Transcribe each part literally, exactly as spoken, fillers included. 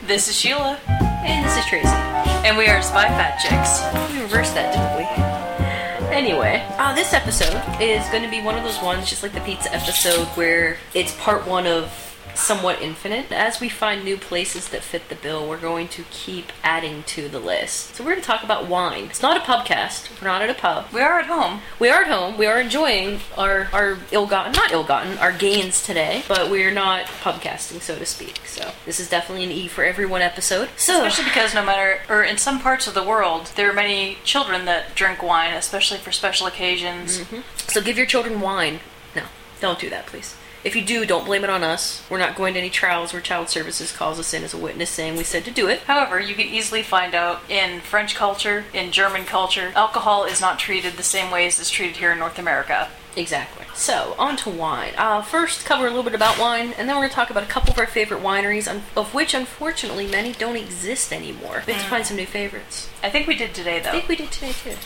This is Sheila. And this is Tracy. And we are Spy Fat Chicks. We reversed that, didn't we? Anyway, uh, this episode is going to be one of those ones, just like the pizza episode, where it's part one of Somewhat Infinite. As we find new places that fit the bill, we're going to keep adding to the list. So we're going to talk about wine. It's not a pubcast. We're not at a pub. We are at home. We are at home. We are enjoying our, our ill-gotten, not ill-gotten, our gains today, but we're not pubcasting, so to speak. So this is definitely an E for everyone episode. So, especially because no matter, or in some parts of the world, there are many children that drink wine, especially for special occasions. Mm-hmm. So give your children wine. No, don't do that, please. If you do, don't blame it on us. We're not going to any trials where Child Services calls us in as a witness saying we said to do it. However, you can easily find out in French culture, in German culture, alcohol is not treated the same way as it's treated here in North America. Exactly. So, on to wine. Uh, first, cover a little bit about wine, and then we're going to talk about a couple of our favorite wineries, of which, unfortunately, many don't exist anymore. We have to find some new favorites. I think we did today, though. I think we did today, too.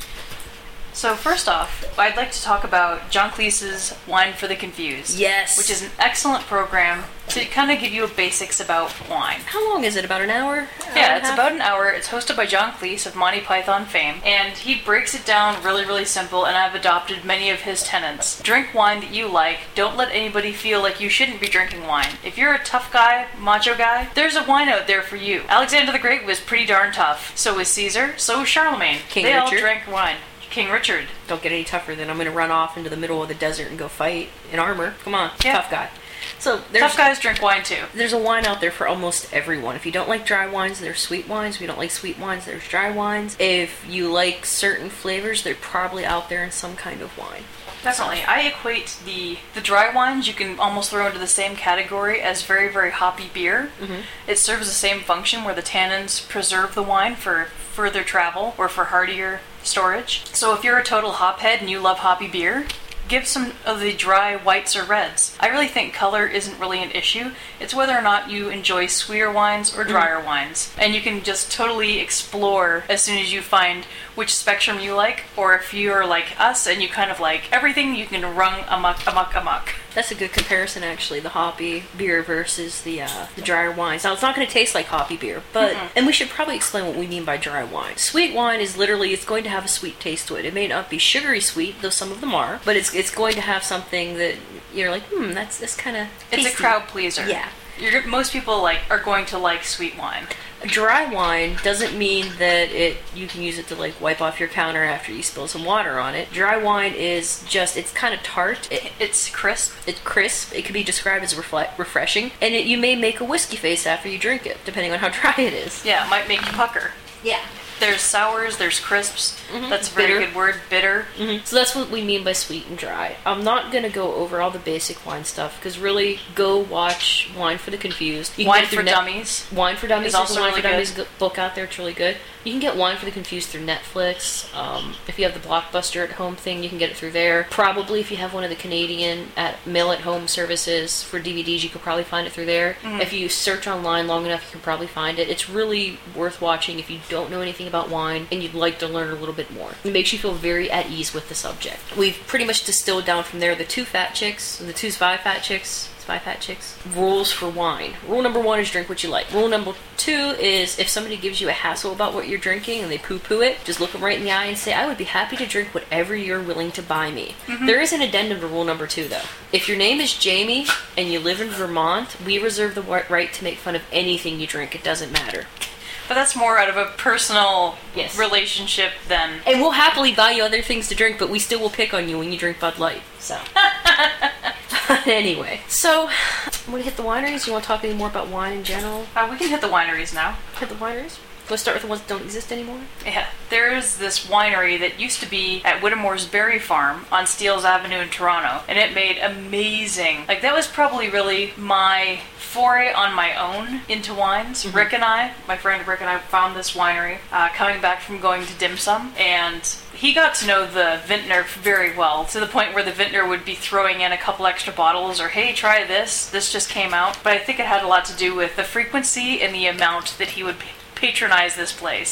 So first off, I'd like to talk about John Cleese's Wine for the Confused. Yes. Which is an excellent program to kind of give you basics about wine. How long is it? About an hour? Yeah, it's about an hour. It's hosted by John Cleese of Monty Python fame, and he breaks it down really, really simple, and I've adopted many of his tenets. Drink wine that you like. Don't let anybody feel like you shouldn't be drinking wine. If you're a tough guy, macho guy, there's a wine out there for you. Alexander the Great was pretty darn tough. So was Caesar. So was Charlemagne. King they Richard. all drank wine. King Richard. Don't get any tougher than I'm going to run off into the middle of the desert and go fight in armor. Come on, yeah. Tough guy. So there's, tough guys drink wine too. There's a wine out there for almost everyone. If you don't like dry wines, there's sweet wines. If you don't like sweet wines, there's dry wines. If you like certain flavors, they're probably out there in some kind of wine. Definitely. I equate the the dry wines you can almost throw into the same category as very, very hoppy beer. Mm-hmm. It serves the same function where the tannins preserve the wine for further travel or for hardier storage. So if you're a total hophead and you love hoppy beer, give some of the dry whites or reds. I really think color isn't really an issue. It's whether or not you enjoy sweeter wines or drier mm. wines. And you can just totally explore as soon as you find which spectrum you like, or if you're like us and you kind of like everything, you can run amok, amok, amok. That's a good comparison, actually, the hoppy beer versus the uh, the drier wines. Now, it's not going to taste like hoppy beer, but, mm-hmm. and we should probably explain what we mean by dry wine. Sweet wine is literally, it's going to have a sweet taste to it. It may not be sugary sweet, though some of them are, but it's it's going to have something that you're like, hmm, that's, that's kind of tasty. It's a crowd pleaser. Yeah. You're, most people like are going to like sweet wine. Dry wine doesn't mean that it you can use it to like wipe off your counter after you spill some water on it. Dry wine is just, it's kind of tart. It, it's crisp. It's crisp. It can be described as refle- refreshing. And it, you may make a whiskey face after you drink it, depending on how dry it is. Yeah, it might make you pucker. Yeah. There's sours, there's crisps. Mm-hmm. That's a very bitter. good word, bitter. Mm-hmm. So that's what we mean by sweet and dry. I'm not going to go over all the basic wine stuff, because really, go watch Wine for the Confused. You can Wine get it for Net- Dummies. Wine for Dummies is also a Wine really for Dummies good. book out there. It's really good. You can get Wine for the Confused through Netflix. Um, if you have the Blockbuster at home thing, you can get it through there. Probably if you have one of the Canadian at mail at home services for D V Ds, you could probably find it through there. Mm-hmm. If you search online long enough, you can probably find it. It's really worth watching if you don't know anything about wine and you'd like to learn a little bit more. It makes you feel very at ease with the subject. We've pretty much distilled down from there the two fat chicks, the two spy fat chicks, spy fat chicks, rules for wine. Rule number one is drink what you like. Rule number two is if somebody gives you a hassle about what you're drinking and they poo-poo it, just look them right in the eye and say, I would be happy to drink whatever you're willing to buy me. Mm-hmm. There is an addendum to rule number two, though. If your name is Jamie and you live in Vermont, we reserve the right to make fun of anything you drink. It doesn't matter. But that's more out of a personal yes. relationship than... And we'll happily buy you other things to drink, but we still will pick on you when you drink Bud Light. So... Anyway, so I'm going to hit the wineries. You want to talk any more about wine in general? Uh, we can hit the wineries now. Hit the wineries? Let's start with the ones that don't exist anymore. Yeah, there's this winery that used to be at Whittemore's Berry Farm on Steeles Avenue in Toronto, and it made amazing... Like, that was probably really my foray on my own into wines. Mm-hmm. Rick and I, my friend Rick and I, found this winery uh, coming back from going to Dim Sum, and he got to know the vintner very well, to the point where the vintner would be throwing in a couple extra bottles, or, hey, try this, this just came out. But I think it had a lot to do with the frequency and the amount that he would patronize this place.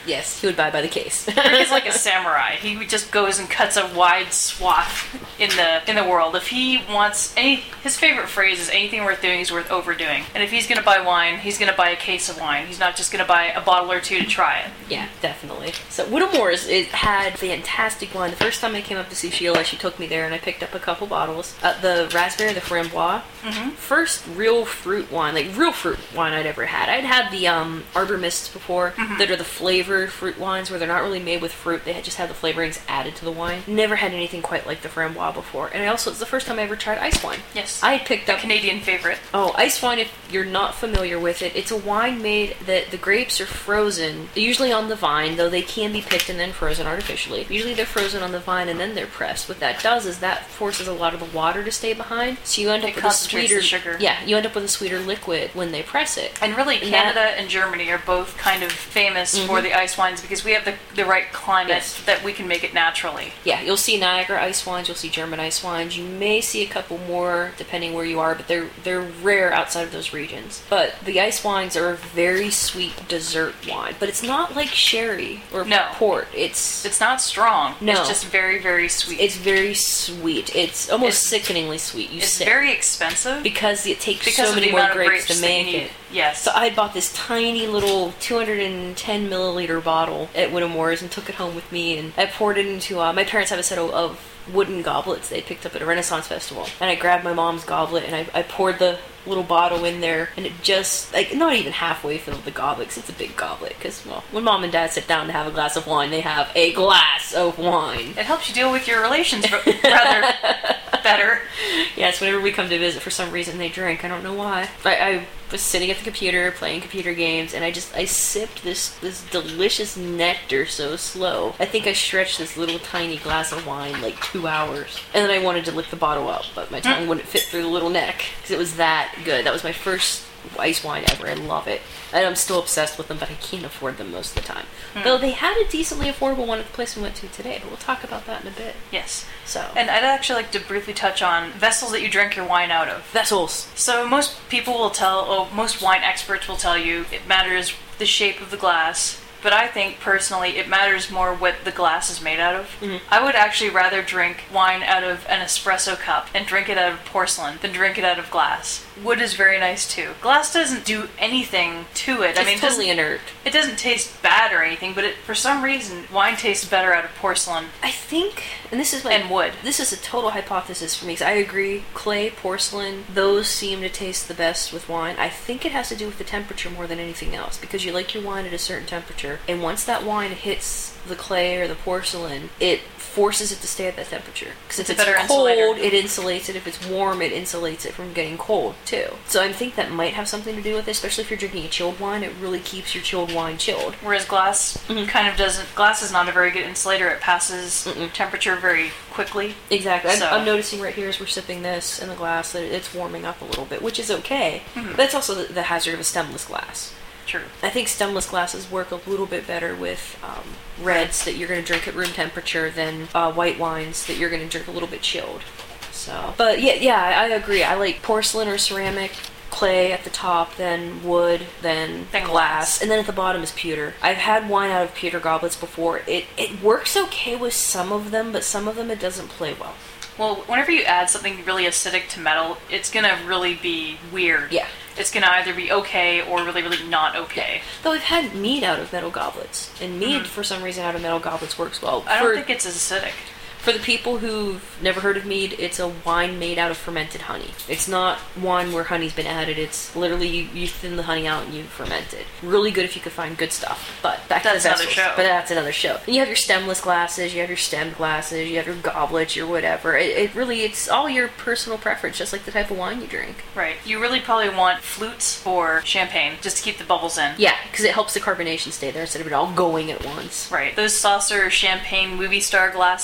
Yes, he would buy by the case. Rick is like a samurai. He just goes and cuts a wide swath in the in the world. If he wants any, his favorite phrase is anything worth doing is worth overdoing. And if he's going to buy wine, he's going to buy a case of wine. He's not just going to buy a bottle or two to try it. Yeah, definitely. So Whittemore's, it had fantastic wine. The first time I came up to see Sheila, she took me there and I picked up a couple bottles. Uh, the raspberry, the framboise. Mm-hmm. First real fruit wine, like real fruit wine I'd ever had. I'd had the um, Arbor Mists before, mm-hmm. that are the flavored fruit wines where they're not really made with fruit. They just have the flavorings added to the wine. Never had anything quite like the framboise before. And I also, it's the first time I ever tried ice wine. Yes. I picked up... a Canadian favorite. Oh, ice wine, if you're not familiar with it, it's a wine made that the grapes are frozen, usually on the vine, though they can be picked and then frozen artificially. Usually they're frozen on the vine and then they're pressed. What that does is that forces a lot of the water to stay behind, so you end up It with a concentrates sweeter... the sugar. Yeah, you end up with a sweeter liquid when they press it. And really, And Canada that- and Germany are both kind of famous Mhm. for the ice wines because we have the, the right climate Yes. that we can make it naturally. Yeah, you'll see Niagara ice wines, you'll see German ice wines. You may see a couple more depending where you are, but they're they're rare outside of those regions. But the ice wines are a very sweet dessert wine, but it's not like sherry or No. port. It's It's not strong. No. It's just very, very sweet. it's very sweet. It's almost It's- sickeningly sweet. You It's sick. very expensive because it takes because so of many the more amount of grapes, grapes to that you make need. it. Yes. So I bought this tiny little two hundred ten milliliter bottle at Whittemore's and took it home with me, and I poured it into, uh, my parents have a set of, of wooden goblets they picked up at a Renaissance festival, and I grabbed my mom's goblet and I, I poured the little bottle in there, and it just, like, not even halfway filled the goblet, 'cause it's a big goblet, because, well, when mom and dad sit down to have a glass of wine, they have a glass of wine. It helps you deal with your relations r- rather better. Yes, whenever we come to visit, for some reason they drink. I don't know why. I, I was sitting at the computer playing computer games, and I just I sipped this this delicious nectar so slow. I think I stretched this little tiny glass of wine like two hours, and then I wanted to lick the bottle up, but my tongue wouldn't fit through the little neck because it was that good. That was my first ice wine ever. I love it. And I'm still obsessed with them, but I can't afford them most of the time. Hmm. Though they had a decently affordable one at the place we went to today, but we'll talk about that in a bit. Yes. So, And I'd actually like to briefly touch on vessels that you drink your wine out of. vessels. So most people will tell, oh, most wine experts will tell you it matters the shape of the glass. But I think, personally, it matters more what the glass is made out of. Mhm. I would actually rather drink wine out of an espresso cup and drink it out of porcelain than drink it out of glass. Wood is very nice, too. Glass doesn't do anything to it. It's I mean, it totally doesn't, inert. it doesn't taste bad or anything, but it, for some reason, wine tastes better out of porcelain I think, and this is like, and wood. this is a total hypothesis for me, because I agree, clay, porcelain, those seem to taste the best with wine. I think it has to do with the temperature more than anything else, because you like your wine at a certain temperature, and once that wine hits the clay or the porcelain, it forces it to stay at that temperature. Because if It's it's, a better cold, insulator. it insulates it. If it's warm, it insulates it from getting cold, too. So I think that might have something to do with it, especially if you're drinking a chilled wine. It really keeps your chilled wine chilled. Whereas glass Mhm. kind of doesn't. Glass is not a very good insulator. It passes Mm-mm. temperature very quickly. Exactly. I'm, So- I'm noticing right here as we're sipping this in the glass that it's warming up a little bit, which is okay. Mhm. But that's also the, the hazard of a stemless glass. True. I think stemless glasses work a little bit better with um, reds that you're going to drink at room temperature than uh, white wines that you're going to drink a little bit chilled. So, but yeah, yeah, I I agree. I like porcelain or ceramic, clay at the top, then wood, then, Then glass, glass. and then at the bottom is pewter. I've had wine out of pewter goblets before. It it works okay with some of them, but some of them it doesn't play well. Well, whenever you add something really acidic to metal, it's gonna really be weird. Yeah. It's gonna either be okay or really, really not okay. Though I've had mead out of metal goblets, and mead Mhm. for some reason out of metal goblets works well. I don't For- think it's as acidic. For the people who've never heard of mead, it's a wine made out of fermented honey. It's not wine where honey's been added. It's literally you, you thin the honey out and you ferment it. Really good if you could find good stuff. But back That's to the another vessels. show. But that's another show. And you have your stemless glasses, you have your stemmed glasses, you have your goblets, your whatever. It, it really, it's all your personal preference, just like the type of wine you drink. Right. You really probably want flutes or champagne just to keep the bubbles in. Yeah, because it helps the carbonation stay there instead of it all going at once. Right. Those saucer champagne movie star glasses,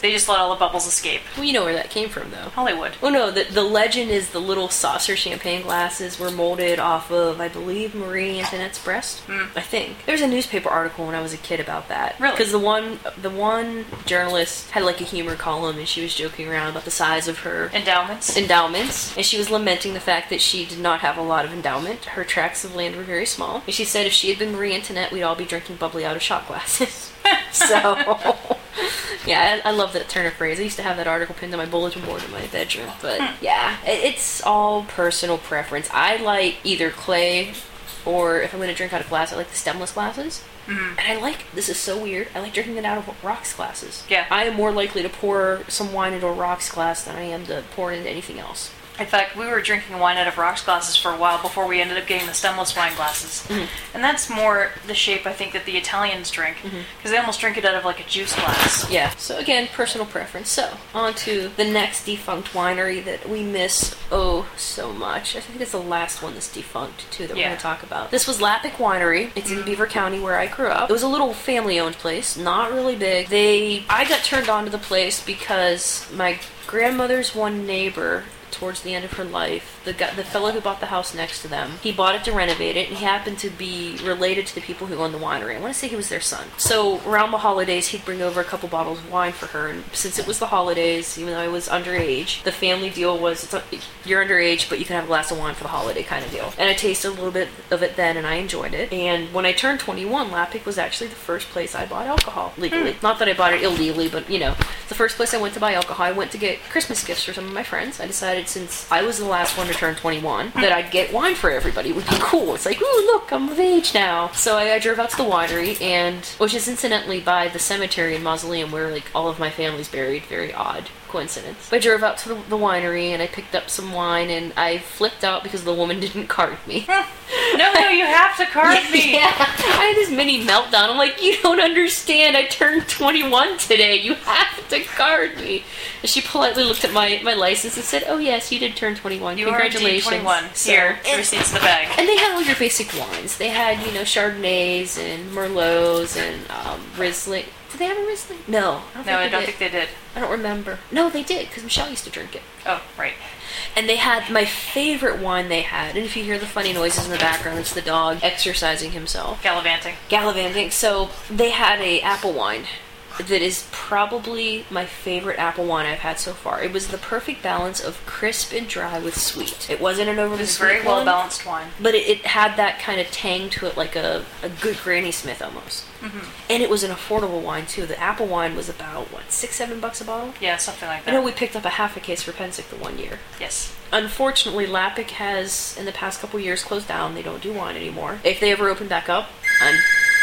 They just let all the bubbles escape. Well, you know where that came from, though. Hollywood. Oh no, the, the legend is the little saucer champagne glasses were molded off of, I believe, Marie Antoinette's breast. Mm. I think. There's a newspaper article when I was a kid about that. Really? Because the one, the one journalist had like a humor column and she was joking around about the size of her Endowments. endowments, and she was lamenting the fact that she did not have a lot of endowment. Her tracts of land were very small. And she said if she had been Marie Antoinette, we'd all be drinking bubbly out of shot glasses. So... Yeah, I, I love that turn of phrase. I used to have that article pinned to my bulletin board in my bedroom. But yeah, it, it's all personal preference. I like either clay, or if I'm going to drink out of glass, I like the stemless glasses. Mm-hmm. And I like, this is so weird, I like drinking it out of rocks glasses. Yeah. I am more likely to pour some wine into a rocks glass than I am to pour it into anything else. In fact, we were drinking wine out of rocks glasses for a while before we ended up getting the stemless wine glasses. Mm-hmm. And that's more the shape, I think, that the Italians drink. Because Mm-hmm. they almost drink it out of like a juice glass. Yeah, so again, personal preference. So, on to the next defunct winery that we miss oh so much. I think it's the last one that's defunct, too, that we're Yeah. going to talk about. This was Lappick Winery. It's in Beaver County, where I grew up. It was a little family-owned place, not really big. They, I got turned on to the place because my grandmother's one neighbor, towards the end of her life, the guy, the fellow who bought the house next to them, he bought it to renovate it, and he happened to be related to the people who owned the winery. I want to say he was their son. So around the holidays, he'd bring over a couple bottles of wine for her, and since it was the holidays, even though I was underage, the family deal was, it's a, you're underage, but you can have a glass of wine for the holiday kind of deal. And I tasted a little bit of it then, and I enjoyed it. And when I turned twenty-one, Lappick was actually the first place I bought alcohol legally. Mm. Not that I bought it illegally, but, you know, the first place I went to buy alcohol. I went to get Christmas gifts for some of my friends. I decided, since I was the last one to turn twenty-one, that I'd get wine for everybody. It would be cool. It's like, ooh, look, I'm of age now. So I, I drove out to the winery, and which is incidentally by the cemetery and mausoleum where like all of my family's buried. Very odd coincidence. I drove out to the, the winery, and I picked up some wine, and I flipped out because the woman didn't card me. No, no, you have to card me. Yeah, I had this mini meltdown. I'm like, you don't understand. I turned twenty-one today. You have to card me. And she politely looked at my, my license and said, oh yes, you did turn twenty-one. You Congratulations. are indeed twenty-one. So, Here, and, receipts in the bag. and they had all your basic wines. They had, you know, Chardonnays and Merlots and um, Riesling. Did they have a Riesling? No. I don't No, I think don't they think they did. I don't remember. No, they did, because Michelle used to drink it. Oh, right. And they had my favorite wine they had, and if you hear the funny noises in the background, it's the dog exercising himself. Gallivanting. Gallivanting. So they had a apple wine that is probably my favorite apple wine I've had so far. It was the perfect balance of crisp and dry with sweet. It wasn't an overly It was sweet very well one, balanced wine. but it, it had that kind of tang to it, like a, a good Granny Smith almost. Mm-hmm. And it was an affordable wine too. The apple wine was about, what, six, seven bucks a bottle? Yeah, something like I that. know we picked up a half a case for Pensick the one year. Yes. Unfortunately, Lappick has, in the past couple years, closed down. They don't do wine anymore. If they ever open back up, I'm...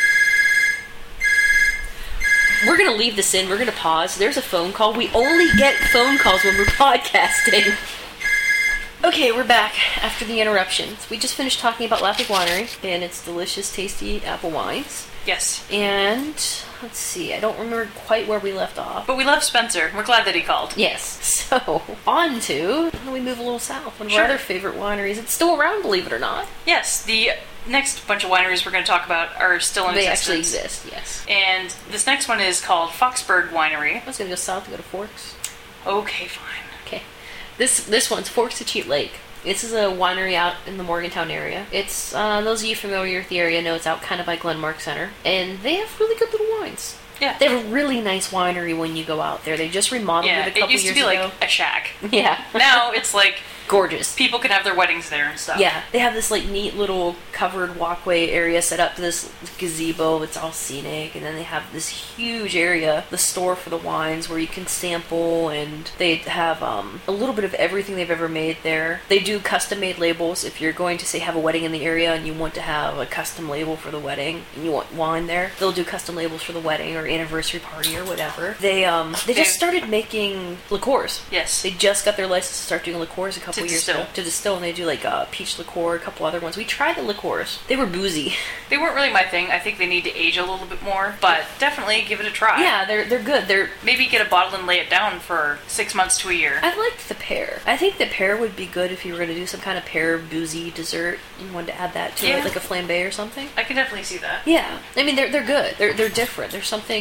We're going to leave this in. We're going to pause. There's a phone call. We only get phone calls when we're podcasting. Okay, we're back after the interruptions. We just finished talking about Lappick Winery and its delicious, tasty apple wines. Yes. And, let's see, I don't remember quite where we left off. But we love Spencer. We're glad that he called. Yes. So, on to, we move a little south. One of Sure. our other favorite wineries. It's still around, believe it or not. Yes, the next bunch of wineries we're going to talk about are still in They existence. actually exist, yes. And this next one is called Foxburg Winery. I was going to go south to go to Forks. Okay, fine. Okay. This this one's Forks of Cheat Lake. This is a winery out in the Morgantown area. It's, uh, those of you familiar with the area know it's out kind of by Glenmark Center. And they have really good little wines. Yeah. They have a really nice winery when you go out there. They just remodeled Yeah, it a couple it used years to be ago. like a shack. Yeah. Now it's like Gorgeous. people can have their weddings there and stuff. Yeah, they have this like neat little covered walkway area set up to this gazebo. It's all scenic, and then they have this huge area, the store for the wines, where you can sample, and they have um, a little bit of everything they've ever made there. They do custom-made labels. If you're going to say have a wedding in the area and you want to have a custom label for the wedding, and you want wine there, they'll do custom labels for the wedding or anniversary party or whatever. They um they just started making liqueurs. Yes. They just got their license to start doing liqueurs a couple To years distill. ago. To distill, and they do like uh, peach liqueur, a couple other ones. We tried the liqueurs. They were boozy. They weren't really my thing. I think they need to age a little bit more, but definitely give it a try. Yeah, they're they're good. They're Maybe get a bottle and lay it down for six months to a year. I liked the pear. I think the pear would be good if you were going to do some kind of pear boozy dessert. You wanted to add that to Yeah. it, like a flambe or something. I can definitely see that. Yeah, I mean they're they're good. They're they're different. There's something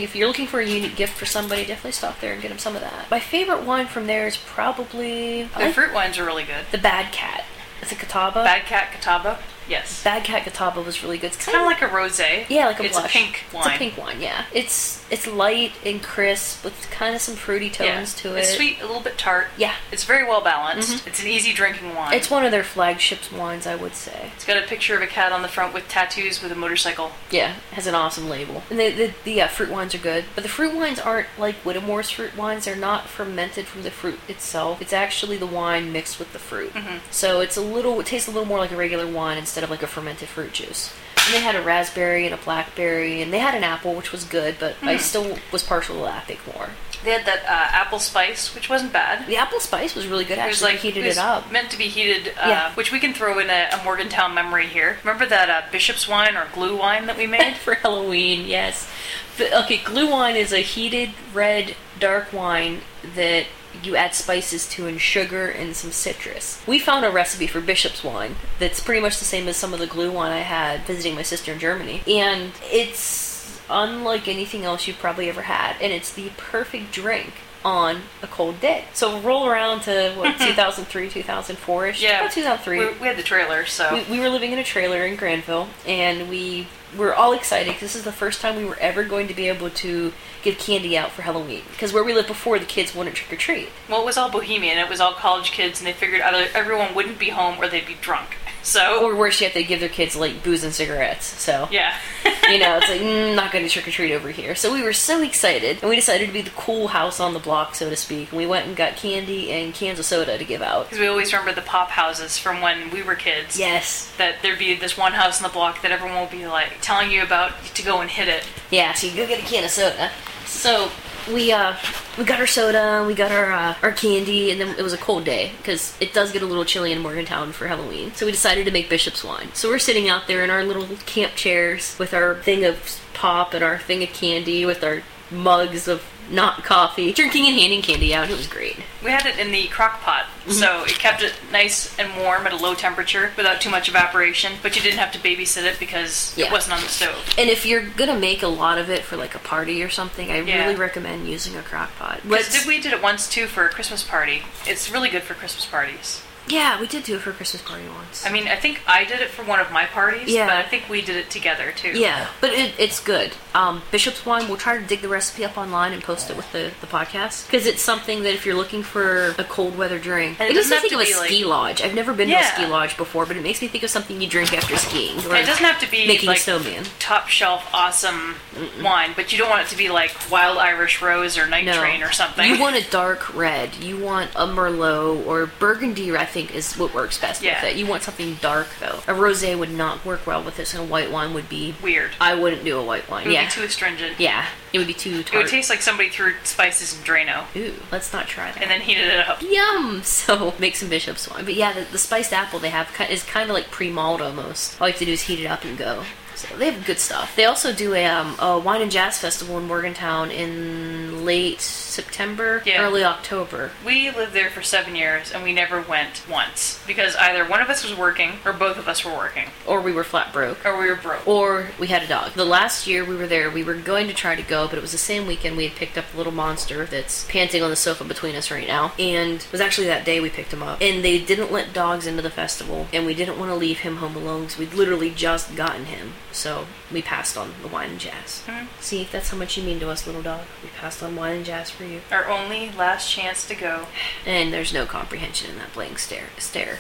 something, if you're looking for a unique gift for somebody, definitely stop there and get them some of that. My favorite wine from there is probably... The like fruit wines are really good. The Bad Cat. It's a Catawba. Bad Cat Catawba? Yes. Bad Cat Catawba was really good. It's, it's kind of like a rosé. Yeah, like a it's blush. It's a pink wine. It's a pink wine, yeah. It's it's light and crisp with kind of some fruity tones yeah. to it. It's sweet, a little bit tart. Yeah. It's very well balanced. Mm-hmm. It's an easy drinking wine. It's one of their flagship wines, I would say. It's got a picture of a cat on the front with tattoos with a motorcycle. Yeah, it has an awesome label. And the, the, the uh, fruit wines are good. But the fruit wines aren't like Whittemore's fruit wines. They're not fermented from the fruit itself. It's actually the wine mixed with the fruit. Mm-hmm. So it's a little, it tastes a little more like a regular wine instead of like a fermented fruit juice. And they had a raspberry and a blackberry, and they had an apple, which was good, but mm-hmm. I still was partial to that, I think, more. They had that uh, apple spice, which wasn't bad. The apple spice was really good, actually. It was like, heated it, was it up. meant to be heated, uh, yeah. which we can throw in a, a Morgantown memory here. Remember that uh, Bishop's wine or glue wine that we made? For Halloween, yes. But, okay, glue wine is a heated red dark wine that you add spices to and sugar and some citrus. We found a recipe for Bishop's wine that's pretty much the same as some of the glue wine I had visiting my sister in Germany. And it's unlike anything else you've probably ever had. And it's the perfect drink on a cold day. So roll around to, what, two thousand three, two thousand four-ish? Yeah. About two thousand three. We, we had the trailer, so... We, we were living in a trailer in Granville, and we were all excited because this is the first time we were ever going to be able to give candy out for Halloween. Because where we lived before, the kids wouldn't trick-or-treat. Well, it was all bohemian. It was all college kids, and they figured either everyone wouldn't be home or they'd be drunk. So... Or worse yet, they give their kids, like, booze and cigarettes. So... Yeah. You know, it's like, mm, not going to trick-or-treat over here. So we were so excited, and we decided to be the cool house on the block, so to speak. And we went and got candy and cans of soda to give out. Because we always remember the pop houses from when we were kids. Yes. That there'd be this one house in the block that everyone would be, like, telling you about to go and hit it. Yeah, so you go get a can of soda. So... We uh we got our soda, we got our uh, our candy, and then it was a cold day because it does get a little chilly in Morgantown for Halloween. So we decided to make Bishop's wine. So we're sitting out there in our little camp chairs with our thing of pop and our thing of candy with our mugs of not coffee, drinking and handing candy out. It was great. We had it in the crock pot, mm-hmm. so it kept it nice and warm at a low temperature without too much evaporation, but you didn't have to babysit it because yeah. it wasn't on the stove. And if you're gonna make a lot of it for like a party or something, I yeah. really recommend using a crock pot. Because we did it once too for a Christmas party. It's really good for Christmas parties. Yeah, we did do it for a Christmas party once. I mean, I think I did it for one of my parties, yeah. but I think we did it together, too. Yeah, but it, it's good. Um, Bishop's wine, we'll try to dig the recipe up online and post it with the, the podcast. Because it's something that if you're looking for a cold weather drink... And it, it makes me have think to of a be ski like, lodge. I've never been yeah. to a ski lodge before, but it makes me think of something you drink after skiing. Or it doesn't have to be making like a snowman. top shelf awesome Mm-mm. wine, but you don't want it to be like Wild Irish Rose or Night no. Train or something. You want a dark red. You want a Merlot or Burgundy, I think, is what works best yeah. with it. You want something dark, though. A rosé would not work well with this, and a white wine would be... weird. I wouldn't do a white wine. It would yeah. be too astringent. Yeah. It would be too tart. It would taste like somebody threw spices in Drano. Ooh, let's not try that. And then heated it up. Yum! So, make some Bishop's wine. But yeah, the, the spiced apple they have is kind of like pre-mulled almost. All you have to do is heat it up and go. So they have good stuff. They also do a, um, a wine and jazz festival in Morgantown in late September, yeah. early October. We lived there for seven years and we never went once because either one of us was working or both of us were working. Or we were flat broke. Or we were broke. Or we had a dog. The last year we were there, we were going to try to go, but it was the same weekend we had picked up the little monster that's panting on the sofa between us right now. And it was actually that day we picked him up. And they didn't let dogs into the festival, and we didn't want to leave him home alone because we'd literally just gotten him. So we passed on the wine and jazz. Mm-hmm. See, that's how much you mean to us, little dog. We passed on wine and jazz for you. Our only last chance to go. And there's no comprehension in that blank stare. stare.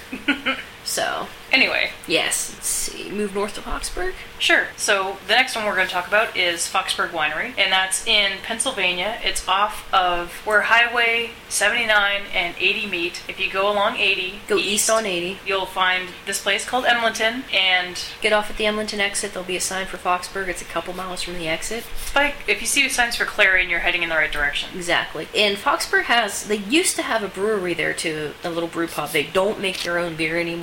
So... Anyway. Yes. Let's see. Move north to Foxburg? Sure. So the next one we're going to talk about is Foxburg Winery, and that's in Pennsylvania. It's off of where Highway seventy-nine and eighty meet. If you go along eighty, go east, east on eighty, you'll find this place called Emlenton, and get off at the Emlenton exit. There'll be a sign for Foxburg. It's a couple miles from the exit. It's like if you see signs for Clarion, you're heading in the right direction. Exactly. And Foxburg has, they used to have a brewery there too, a little brew pub. They don't make their own beer anymore.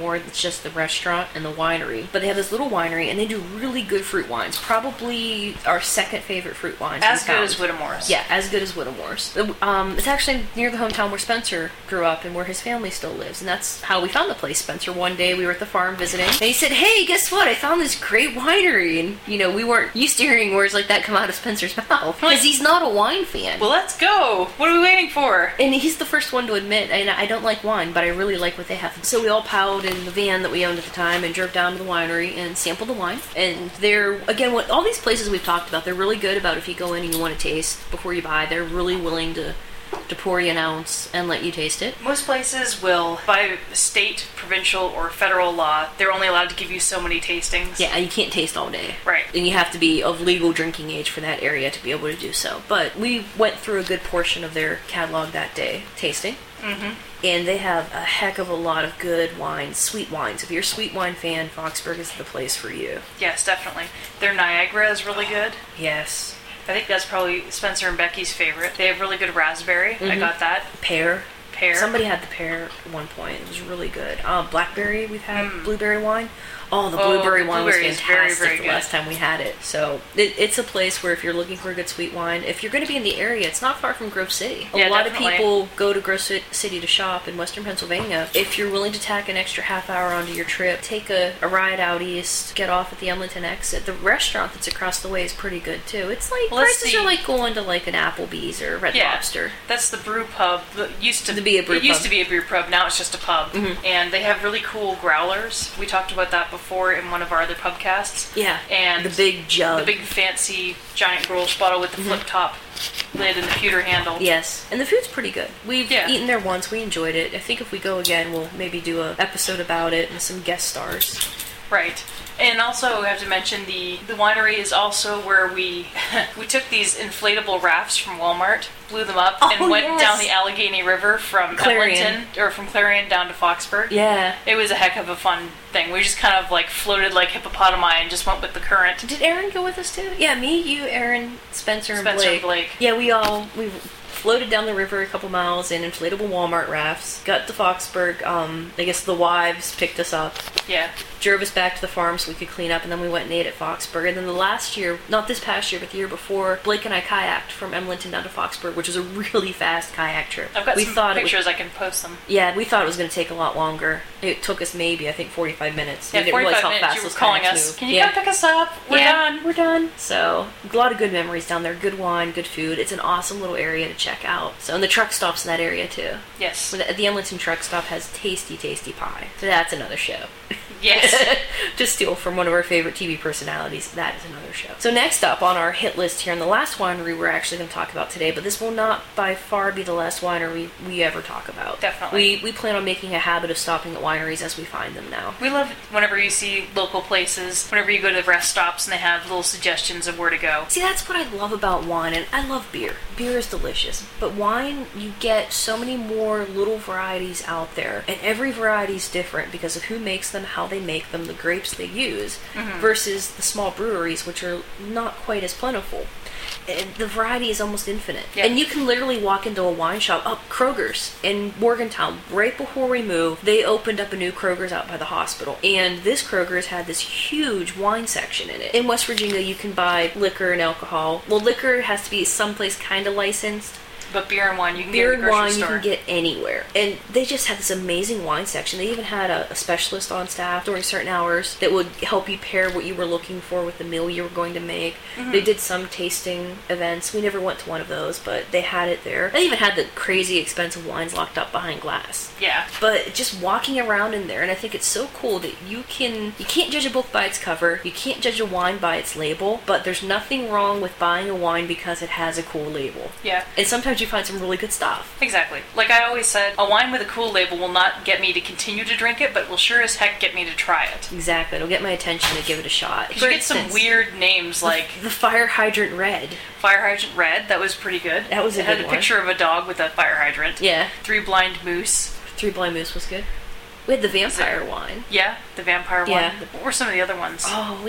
anymore. It's just the restaurant and the winery. But they have this little winery, and they do really good fruit wines. Probably our second favorite fruit wines. As good as Whittemore's. Yeah, as good as Whittemore's. Um, it's actually near the hometown where Spencer grew up and where his family still lives. And that's how we found the place. Spencer, one day we were at the farm visiting, and he said, hey, guess what? I found this great winery. And, you know, we weren't used to hearing words like that come out of Spencer's mouth. Because he's not a wine fan. Well, let's go. What are we waiting for? And he's the first one to admit, and I don't like wine, but I really like what they have. So we all piled in the van that we owned at the time and drove down to the winery and sampled the wine. And they're, again, what all these places we've talked about, they're really good about if you go in and you want to taste before you buy. They're really willing to to pour you an ounce and let you taste it. Most places will, by state, provincial, or federal law, they're only allowed to give you so many tastings. Yeah, you can't taste all day. Right. And you have to be of legal drinking age for that area to be able to do so. But we went through a good portion of their catalog that day, tasting. Mm-hmm. And they have a heck of a lot of good wines, sweet wines. If you're a sweet wine fan, Foxburg is the place for you. Yes, definitely. Their Niagara is really good. Yes. I think that's probably Spencer and Becky's favorite. They have really good raspberry. Mm-hmm. I got that. Pear. Pear. Somebody had the pear at one point. It was really good. Um, blackberry, we've had Mm. blueberry wine. Oh, the Oh, blueberry the wine was blueberry is fantastic very, very the good. last time we had it. So it, it's a place where if you're looking for a good sweet wine, if you're going to be in the area, it's not far from Grove City. A Yeah, lot definitely. of people go to Grove Ci- City to shop in Western Pennsylvania. If you're willing to tack an extra half hour onto your trip, take a, a ride out east, get off at the Emlenton exit. The restaurant that's across the way is pretty good too. It's like Well, let's prices see. are like going to like an Applebee's or Red Yeah. Lobster. That's the brew pub. It used to To be a brew It used pub. to be a brew pub. Now it's just a pub. Mhm. And they have really cool growlers. We talked about that before in one of our other pubcasts. Yeah, And the big jug. the big fancy giant Grolsch bottle with the flip top lid and the pewter handle. Yes, and the food's pretty good. We've Yeah. eaten there once. We enjoyed it. I think if we go again, we'll maybe do a episode about it and some guest stars. Right. And also, I have to mention the the winery is also where we we took these inflatable rafts from Walmart, blew them up, and Oh, went yes. down the Allegheny River from Clarion. Edmonton or from Clarion down to Foxburg. Yeah. It was a heck of a fun thing. We just kind of like floated like hippopotami and just went with the current. Did Aaron go with us too? Yeah, me, you, Aaron, Spencer, and Spencer Blake. and Blake. Yeah, we all we floated down the river a couple miles in inflatable Walmart rafts. Got to Foxburg. Um, I guess the wives picked us up. Yeah. Drove us back to the farm so we could clean up, and then we went and ate at Foxburg. And then the last year, not this past year, but the year before, Blake and I kayaked from Emlenton down to Foxburg, which was a really fast kayak trip. I've got we some thought it would- pictures. I can post them. Yeah, we thought it was going to take a lot longer. It took us maybe, I think, forty-five minutes. Yeah, we didn't realize forty-five how minutes. fast You were those calling kayaks us. move. Can you yeah. come pick us up? We're yeah, done. We're done. So, a lot of good memories down there. Good wine, good food. It's an awesome little area to check out. So, and the truck stops in that area too. Yes. The, the Emlenton truck stop has tasty, tasty pie. So that's another show. Yes. To steal from one of our favorite T V personalities, that is another show. So next up on our hit list here, and the last winery we're actually going to talk about today, but this will not by far be the last winery we, we ever talk about. Definitely. We we plan on making a habit of stopping at wineries as we find them now. We love whenever you see local places, whenever you go to rest stops and they have little suggestions of where to go. See, that's what I love about wine, and I love beer. Beer is delicious, but wine, you get so many more little varieties out there, and every variety is different because of who makes them, how they make them, the grapes they use, Mm-hmm. versus the small breweries, which are not quite as plentiful. And the variety is almost infinite. Yeah. And you can literally walk into a wine shop, up Kroger's in Morgantown, right before we moved, they opened up a new Kroger's out by the hospital. And this Kroger's had this huge wine section in it. In West Virginia, you can buy liquor and alcohol. Well, liquor has to be someplace kind of licensed. But beer and wine you can Beer get and at the grocery wine store. you can get anywhere. And they just had this amazing wine section. They even had a, a specialist on staff during certain hours that would help you pair what you were looking for with the meal you were going to make. Mm-hmm. They did some tasting events. We never went to one of those, but they had it there. They even had the crazy expensive wines locked up behind glass. Yeah. But just walking around in there, and I think it's so cool that you can, you can't judge a book by its cover, you can't judge a wine by its label, but there's nothing wrong with buying a wine because it has a cool label. Yeah. And sometimes you find some really good stuff. Exactly. Like I always said, a wine with a cool label will not get me to continue to drink it, but will sure as heck get me to try it. Exactly. It'll get my attention to give it a shot. You get some weird names like The Fire Hydrant Red. Fire Hydrant Red. That was pretty good. That was a it had good a one. picture of a dog with a fire hydrant. Yeah. Three Blind Moose. Three Blind Moose was good. We had the Vampire wine. Yeah, the vampire Yeah. one. What were some of the other ones? Oh, we've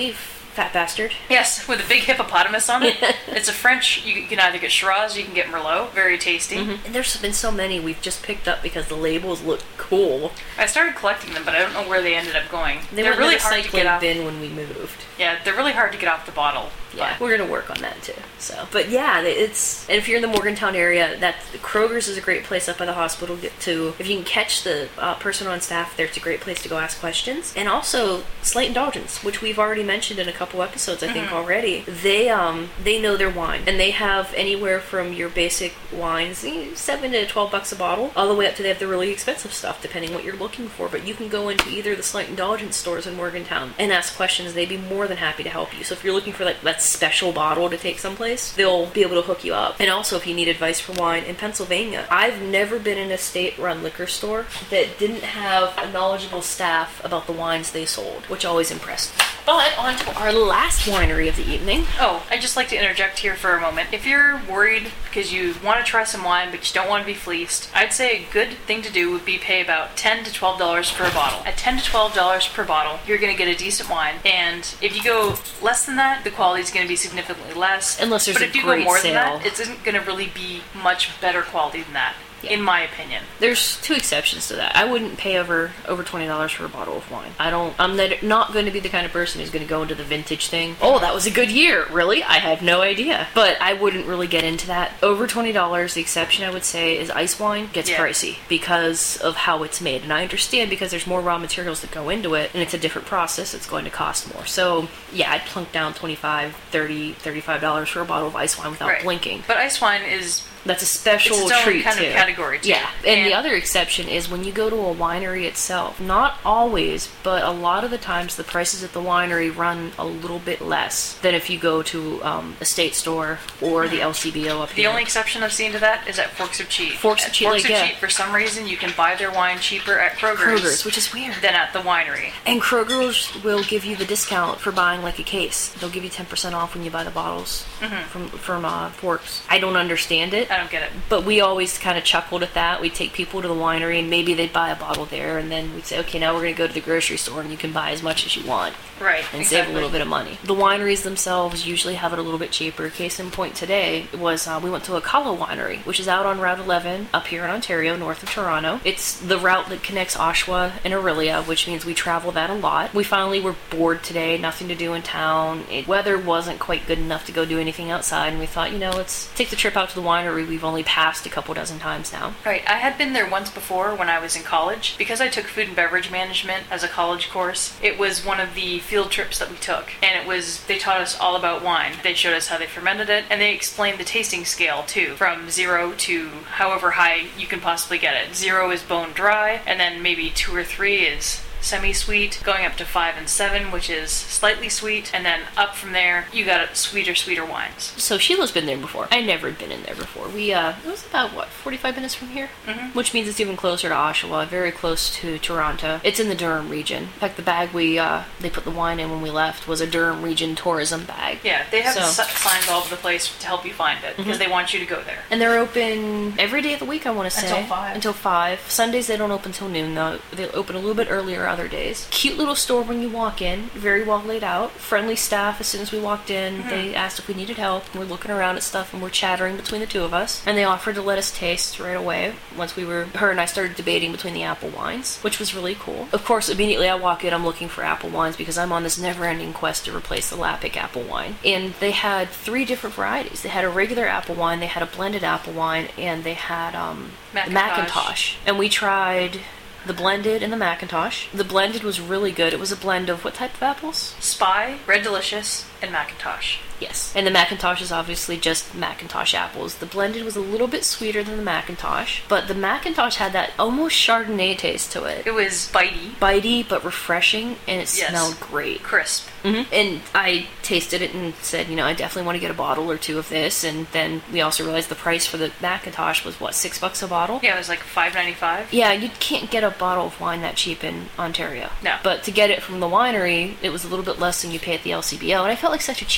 fat bastard. Yes, with a big hippopotamus on it. It's a French, you can either get Shiraz, you can get Merlot. Very tasty. Mm-hmm. And there's been so many we've just picked up because the labels look cool. I started collecting them, but I don't know where they ended up going. They they're were really in the hard to get recycling off. bin when we moved. Yeah, they're really hard to get off the bottle. Yeah, but- we're gonna work on that too. So, but yeah, it's and if you're in the Morgantown area, that Kroger's is a great place up by the hospital to get to. If you can catch the uh, person on staff there, it's a great place to go ask questions. And also Slight Indulgence, which we've already mentioned in a couple episodes, I mm-hmm. think already. They um they know their wine, and they have anywhere from your basic wines, seven to twelve bucks a bottle, all the way up to they have the really expensive stuff, depending what you're looking for. But you can go into either the Slight Indulgence stores in Morgantown and ask questions. They'd be more than happy to help you. So if you're looking for like that special bottle to take someplace, they'll be able to hook you up. And also if you need advice for wine in Pennsylvania, I've never been in a state-run liquor store that didn't have a knowledgeable staff about the wines they sold, which always impressed me. But on to our last winery of the evening. Oh, I'd just like to interject here for a moment. If you're worried because you want to try some wine but you don't want to be fleeced, I'd say a good thing to do would be pay about ten to twelve dollars for a bottle. At ten to twelve dollars per bottle, you're going to get a decent wine. And if you go less than that, the quality is going to be significantly less. Unless there's but a if you great go more sale. than that, it isn't going to really be much better quality than that. Yeah. In my opinion. There's two exceptions to that. I wouldn't pay over over twenty dollars for a bottle of wine. I don't, I'm not going to be the kind of person who's going to go into the vintage thing. Oh, that was a good year. Really? I had no idea. But I wouldn't really get into that. Over twenty dollars, the exception I would say is ice wine gets yeah. pricey because of how it's made. And I understand because there's more raw materials that go into it and it's a different process, it's going to cost more. So yeah, I'd plunk down twenty-five, thirty, thirty-five dollars for a bottle of ice wine without right. blinking. But ice wine is... That's a special it's its own treat kind too. of category too. Yeah, and, and the other exception is when you go to a winery itself. Not always, but a lot of the times the prices at the winery run a little bit less than if you go to um, a state store or the L C B O up the here. The only exception I've seen to that is at Forks of Cheat. Forks at of Cheat, Forks like, of yeah. Cheat, for some reason, you can buy their wine cheaper at Kroger's, Kroger's, which is weird, than at the winery. And Kroger's will give you the discount for buying like a case. They'll give you ten percent off when you buy the bottles mm-hmm. from from uh, Forks. I don't understand it. I don't get it. But we always kind of chuckled at that. We'd take people to the winery and maybe they'd buy a bottle there, and then we'd say, okay, now we're going to go to the grocery store and you can buy as much as you want. Right, and exactly. save a little bit of money. The wineries themselves usually have it a little bit cheaper. Case in point today was uh, we went to Akala Winery, which is out on Route eleven up here in Ontario, north of Toronto. It's the route that connects Oshawa and Orillia, which means we travel that a lot. We finally were bored today, nothing to do in town. It, weather wasn't quite good enough to go do anything outside, and we thought, you know, let's take the trip out to the winery we've only passed a couple dozen times now. Right, I had been there once before when I was in college. Because I took food and beverage management as a college course, it was one of the field trips that we took. And it was, they taught us all about wine. They showed us how they fermented it, and they explained the tasting scale too, from zero to however high you can possibly get it. Zero is bone dry, and then maybe two or three is semi-sweet, going up to five and seven, which is slightly sweet, and then up from there, you got sweeter, sweeter wines. So Sheila's been there before. I never had been in there before. We, uh, it was about, what, forty-five minutes from here? Mm-hmm. Which means it's even closer to Oshawa, very close to Toronto. It's in the Durham region. In fact, the bag we, uh, they put the wine in when we left was a Durham region tourism bag. Yeah, they have so. s- signs all over the place to help you find it, because mm-hmm. they want you to go there. And they're open every day of the week, I want to say. Until five. Until five. Sundays they don't open till noon, though. They open a little bit earlier other days. Cute little store when you walk in, very well laid out. Friendly staff. As soon as we walked in, mm-hmm. they asked if we needed help. We're looking around at stuff and we're chattering between the two of us. And they offered to let us taste right away. Once we were, her and I started debating between the apple wines, which was really cool. Of course, immediately I walk in, I'm looking for apple wines because I'm on this never-ending quest to replace the Lappic apple wine. And they had three different varieties. They had a regular apple wine, they had a blended apple wine, and they had um, the Macintosh. And we tried the blended and the Macintosh. The blended was really good. It was a blend of what type of apples? Spy, Red Delicious, and Macintosh. Yes. And the Macintosh is obviously just Macintosh apples. The blended was a little bit sweeter than the Macintosh, but the Macintosh had that almost Chardonnay taste to it. It was bitey. Bitey, but refreshing, and it yes. smelled great. Crisp. Mm-hmm. And I tasted it and said, you know, I definitely want to get a bottle or two of this, and then we also realized the price for the Macintosh was, what, six bucks a bottle? Yeah, it was like five ninety-five. Yeah, you can't get a bottle of wine that cheap in Ontario. No. But to get it from the winery, it was a little bit less than you pay at the L C B O, and I felt like such a cheap person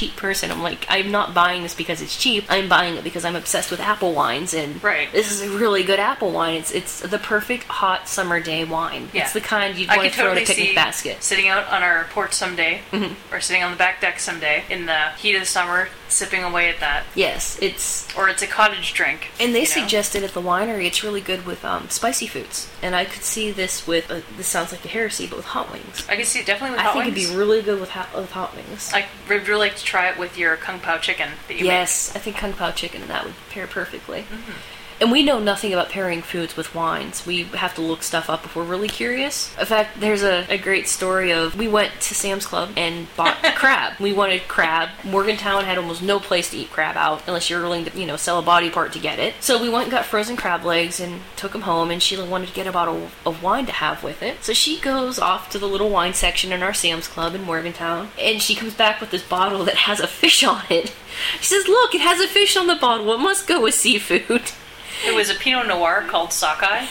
and I'm like, I'm not buying this because it's cheap. I'm buying it because I'm obsessed with apple wines, and right. this is a really good apple wine. It's it's the perfect hot summer day wine. Yeah. It's the kind you'd I want to could throw totally in a picnic see basket. Sitting out on our porch someday, Mhm. or sitting on the back deck someday in the heat of the summer, sipping away at that. Yes, it's... Or it's a cottage drink. And they you know? suggested at the winery it's really good with um, spicy foods. And I could see this with, uh, this sounds like a heresy, but with hot wings. I can see it definitely with I hot think wings. it'd be really good with hot, with hot wings. I would really like to try it with your Kung Pao chicken that you Yes, I think Kung Pao chicken and that would pair perfectly. Mm-hmm. And we know nothing about pairing foods with wines. We have to look stuff up if we're really curious. In fact, there's a, a great story of we went to Sam's Club and bought crab. We wanted crab. Morgantown had almost no place to eat crab out unless you're willing to, you know, sell a body part to get it. So we went and got frozen crab legs and took them home, and Sheila wanted to get a bottle of wine to have with it. So she goes off to the little wine section in our Sam's Club in Morgantown, and she comes back with this bottle that has a fish on it. She says, "Look, it has a fish on the bottle. It must go with seafood." It was a Pinot Noir called Sockeye.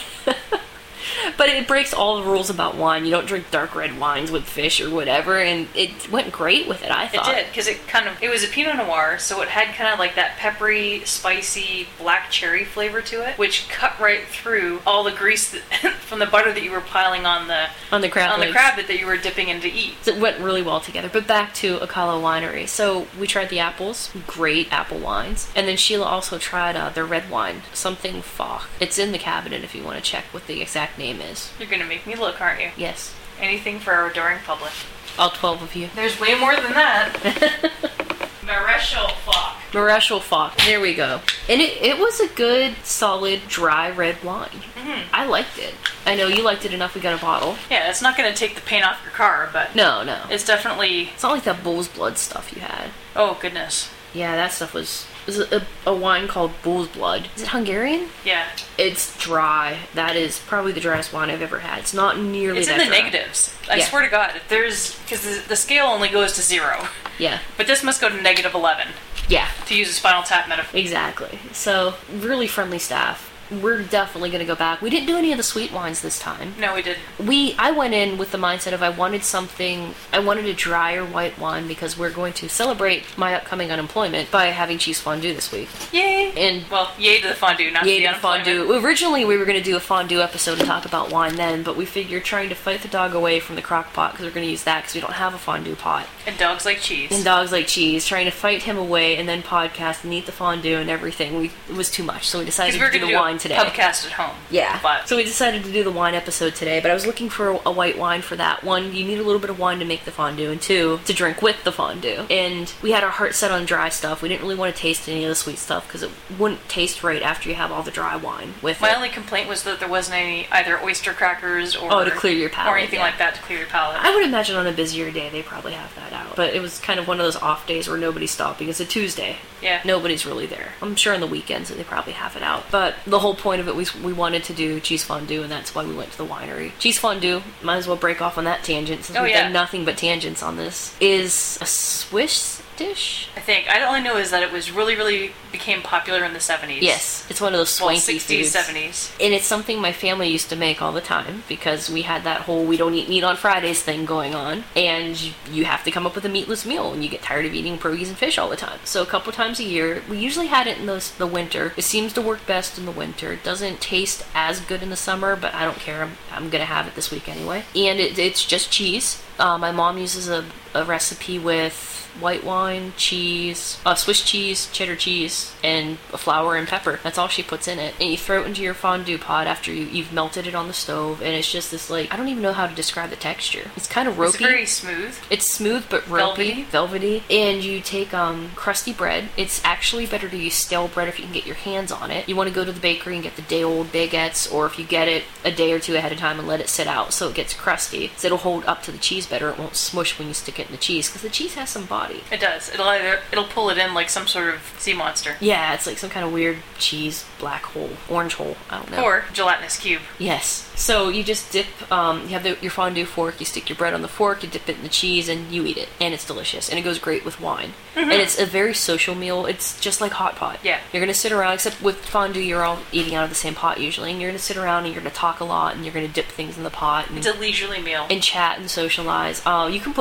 But it breaks all the rules about wine. You don't drink dark red wines with fish or whatever, and it went great with it, I thought. It did, because it kind of, it was a Pinot Noir, so it had kind of like that peppery, spicy, black cherry flavor to it, which cut right through all the grease that, from the butter that you were piling on the On the crab on legs. the crab that, that you were dipping in to eat. So it went really well together. But back to Akala Winery. So we tried the apples, great apple wines, and then Sheila also tried uh, their red wine, something Foch. It's in the cabinet if you want to check what the exact name is. You're gonna make me look, aren't you? Yes, Anything for our adoring public. all twelve of you. There's way more than that. Maréchal Foch. Maréchal Foch. There we go. And it, it was a good, solid, dry red wine. Mm-hmm. I liked it. I know you liked it enough we got a bottle. Yeah, it's not gonna take the paint off your car, but No, no. it's definitely. It's not like that bull's blood stuff you had. Oh goodness. Yeah, that stuff was... It was a, a wine called Bull's Blood. Is it Hungarian? Yeah. It's dry. That is probably the driest wine I've ever had. It's not nearly It's that in the dry. negatives. I Yeah. swear to God, if there's because the, the scale only goes to zero, Yeah. but this must go to negative eleven Yeah. to use a Spinal Tap metaphor. Exactly. So, really friendly staff. We're definitely going to go back. We didn't do any of the sweet wines this time. No, we didn't. We, I went in with the mindset of I wanted something, I wanted a drier white wine because we're going to celebrate my upcoming unemployment by having cheese fondue this week. Yay! And Well, yay to the fondue, not Yay to the to unemployment. fondue. Originally, we were going to do a fondue episode and talk about wine then, but we figured trying to fight the dog away from the crock pot because we're going to use that because we don't have a fondue pot. And dogs like cheese. And dogs like cheese, trying to fight him away and then podcast and eat the fondue and everything. We, it was too much, so we decided Because to we're do going the to do wine a today. pubcast at home. Yeah. But So we decided to do the wine episode today, but I was looking for a, a white wine for that. One, you need a little bit of wine to make the fondue, and two, to drink with the fondue. And we had our heart set on dry stuff. We didn't really want to taste any of the sweet stuff because it wouldn't taste right after you have all the dry wine with my it. only complaint was that there wasn't any either oyster crackers or Oh, to clear your palate, or anything yeah. like that to clear your palate. I would imagine on a busier day they probably have that out. But it was kind of one of those off days where nobody's stopping. It's a Tuesday. Yeah. Nobody's really there. I'm sure on the weekends they probably have it out. But the whole point of it was we wanted to do cheese fondue, and that's why we went to the winery. Cheese fondue, might as well break off on that tangent since Oh, we've yeah. done nothing but tangents on this, is a Swiss dish? I think. I all I know is that it was really, really became popular in the seventies. Yes, it's one of those Well, swanky sixties, foods. seventies. And it's something my family used to make all the time because we had that whole we don't eat meat on Fridays thing going on. And you, you have to come up with a meatless meal and you get tired of eating pierogies and fish all the time. So a couple times a year, we usually had it in those, the winter. It seems to work best in the winter. It doesn't taste as good in the summer, but I don't care. I'm, I'm going to have it this week anyway. And it, it's just cheese. Uh, my mom uses a, a recipe with white wine, cheese, uh, Swiss cheese, cheddar cheese, and flour and pepper. That's all she puts in it. And you throw it into your fondue pot after you, you've melted it on the stove, and it's just this, like, I don't even know how to describe the texture. It's kind of ropey. It's very smooth. It's smooth but ropey, Velvety. velvety. And you take um, crusty bread. It's actually better to use stale bread if you can get your hands on it. You want to go to the bakery and get the day-old baguettes, or if you get it a day or two ahead of time and let it sit out so it gets crusty, so it'll hold up to the cheese better. It won't smush when you stick it in the cheese, because the cheese has some body. It does. It'll either it'll pull it in like some sort of sea monster. Yeah, it's like some kind of weird cheese black hole, orange hole. I don't know. Or gelatinous cube. Yes. So you just dip, um, you have the, your fondue fork, you stick your bread on the fork, you dip it in the cheese, and you eat it. And it's delicious. And it goes great with wine. Mm-hmm. And it's a very social meal. It's just like hot pot. Yeah. You're going to sit around, except with fondue, you're all eating out of the same pot usually. And you're going to sit around and you're going to talk a lot, and you're going to dip things in the pot. And, It's a leisurely meal. and chat and socialize. Uh, you can put anything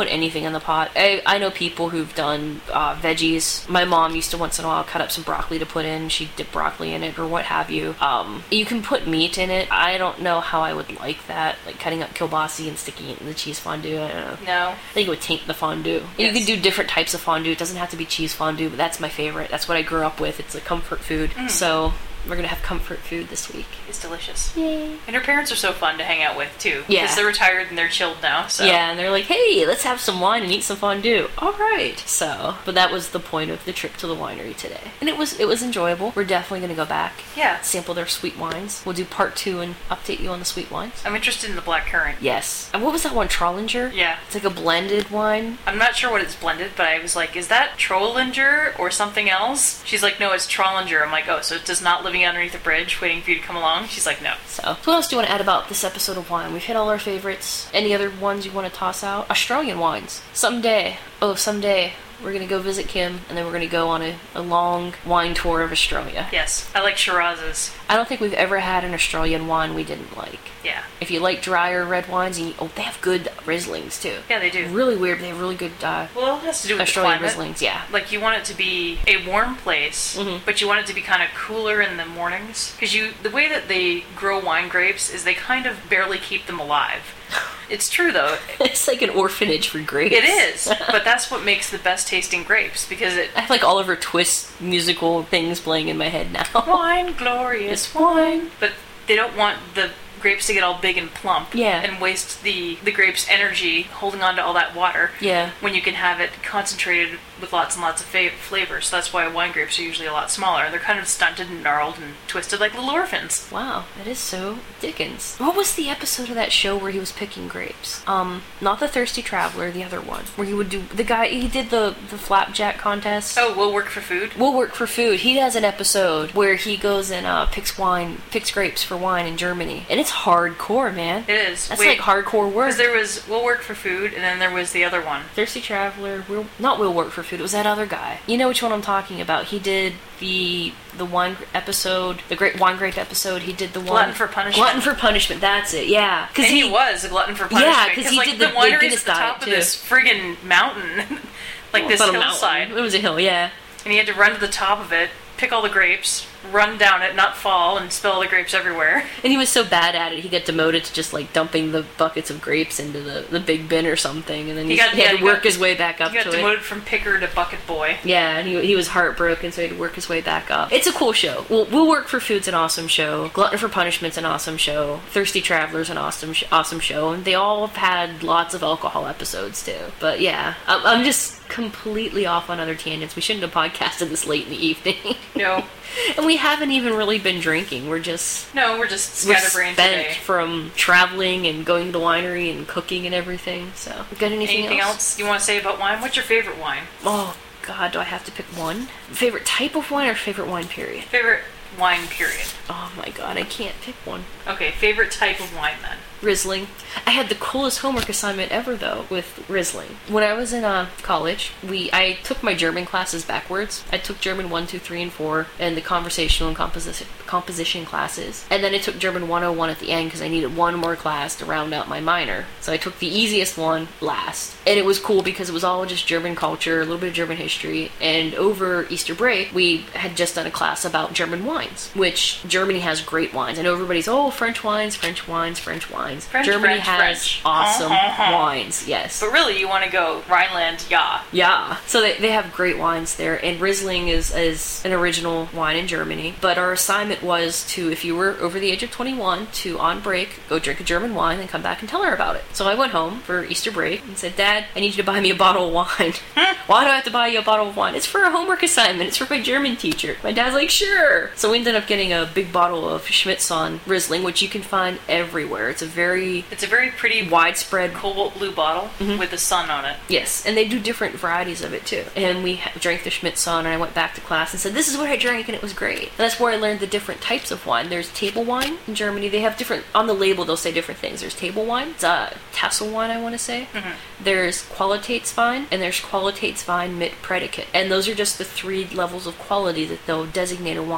on the pot. I, I know people who've done uh, veggies. My mom used to once in a while cut up some broccoli to put in. She'd dip broccoli in it or what have you. Um, you can put meat in it. I don't know how I would like that, like cutting up kielbasa and sticking it in the cheese fondue. I don't know. No. I think it would taint the fondue. Yes. You can do different types of fondue. It doesn't have to be cheese fondue, but that's my favorite. That's what I grew up with. It's a comfort food. Mm. So we're going to have comfort food this week. It's delicious. Yay. And her parents are so fun to hang out with, too. Yeah. Because they're retired and they're chilled now, so. Yeah, and they're like, hey, let's have some wine and eat some fondue. All right. So, but that was the point of the trip to the winery today. And it was it was enjoyable. We're definitely going to go back. Yeah. Sample their sweet wines. We'll do part two and update you on the sweet wines. I'm interested in the black currant. Yes. And what was that one? Trollinger? Yeah. It's like a blended wine. I'm not sure what it's blended, but I was like, is that Trollinger or something else? She's like, no, it's Trollinger. I'm like, oh, so it's just not living underneath a bridge waiting for you to come along? She's like, no. So, so what else do you want to add about this episode of wine? We've hit all our favorites. Any other ones you want to toss out? Australian wines. Someday. Oh, someday. We're going to go visit Kim, and then we're going to go on a, a long wine tour of Australia. Yes. I like Shirazes. I don't think we've ever had an Australian wine we didn't like. Yeah. If you like drier red wines, and you, oh, they have good Rieslings, too. Yeah, they do. Really weird, but they have really good uh, Well, it has to do with Australian the climate. Rieslings, yeah. Like, you want it to be a warm place, Mhm. but you want it to be kind of cooler in the mornings. Because you, the way that they grow wine grapes is they kind of barely keep them alive. It's true, though. It's like an orphanage for grapes. It is, but that's what makes the best tasting grapes, because it... I have like Oliver Twist musical things playing in my head now. Wine, glorious wine. But they don't want the grapes to get all big and plump Yeah. and waste the, the grape's energy holding on to all that water Yeah. when you can have it concentrated with lots and lots of fa- flavors. So that's why wine grapes are usually a lot smaller. They're kind of stunted and gnarled and twisted like little orphans. Wow, that is so Dickens. What was the episode of that show where he was picking grapes? Um, not the Thirsty Traveler, the other one. Where he would do, the guy, he did the, the flapjack contest. Oh, will work for food? Will Work for Food. He has an episode where he goes and uh, picks wine, picks grapes for wine in Germany. And it's hardcore, man. It is. That's Wait, like hardcore work. because there was will work for food, and then there was the other one. Thirsty Traveler, will, not Will Work for Food, it was that other guy. You know which one I'm talking about. He did the the wine episode, the great wine grape episode. He did the one... Glutton for Punishment. Glutton for Punishment, that's it, yeah. And he, he was a glutton for punishment. Yeah, 'cause he like, did the, the- the winery's Guinness at the top diet, of too. this friggin' mountain. like this It's not a hillside. mountain. It was a hill, yeah. And he had to run to the top of it, pick all the grapes, run down it, not fall, and spill all the grapes everywhere. And he was so bad at it, he got demoted to just like dumping the buckets of grapes into the, the big bin or something, and then he, He got- he had yeah, to he work got- his way back up He got to it. demoted from picker to bucket boy. Yeah, and he, he was heartbroken, so he had to work his way back up. It's a cool show. We'll, we'll Work for Food's an awesome show. Glutton for Punishment's an awesome show. Thirsty Traveler's an awesome sh- awesome show. And they all have had lots of alcohol episodes, too. But yeah, I'm, I'm just completely off on other tangents. We shouldn't have podcasted this late in the evening. No. And we haven't even really been drinking. We're just... No, we're just We're scatterbrained spent today. from traveling and going to the winery and cooking and everything. So, got anything, Anything else? else you want to say about wine? What's your favorite wine? Oh God, do I have to pick one? Favorite type of wine or favorite wine period? Favorite wine period. Oh my God, I can't pick one. Okay, favorite type of wine then. Riesling. I had the coolest homework assignment ever though with Riesling. When I was in uh, college, we I took my German classes backwards. I took German one, two, three, and four, and the conversational and composition composition classes. And then I took German one oh one at the end because I needed one more class to round out my minor. So I took the easiest one last. And it was cool because it was all just German culture, a little bit of German history. And over Easter break, we had just done a class about German wines, which Germany has great wines. I know everybody's, oh, French wines, French wines, French wines. French, Germany French, has French. awesome Uh-huh. wines, yes. But really, you want to go Rhineland, yeah. Yeah. So they, they have great wines there, and Riesling is, is an original wine in Germany. But our assignment was to, if you were over the age of twenty-one, to on break, go drink a German wine and come back and tell her about it. So I went home for Easter break and said, Dad, I need you to buy me a bottle of wine. Why do I have to buy you a bottle of wine? It's for a homework assignment. It's for my German teacher. My dad's like, sure. So we ended up getting a big bottle of Schmidt-Son Riesling, which you can find everywhere. It's a very It's a very pretty widespread... cobalt blue bottle Mhm. with the sun on it. Yes, and they do different varieties of it too. And we ha- drank the Schmidt-Son, and I went back to class and said, this is what I drank, and it was great. And that's where I learned the different types of wine. There's table wine in Germany. They have different, on the label they'll say different things. There's table wine, it's uh, tassel wine, I want to say. Mhm. There's Qualitätswein, and there's Qualitätswein mit Predicate. And those are just the three levels of quality that they'll designate a wine with in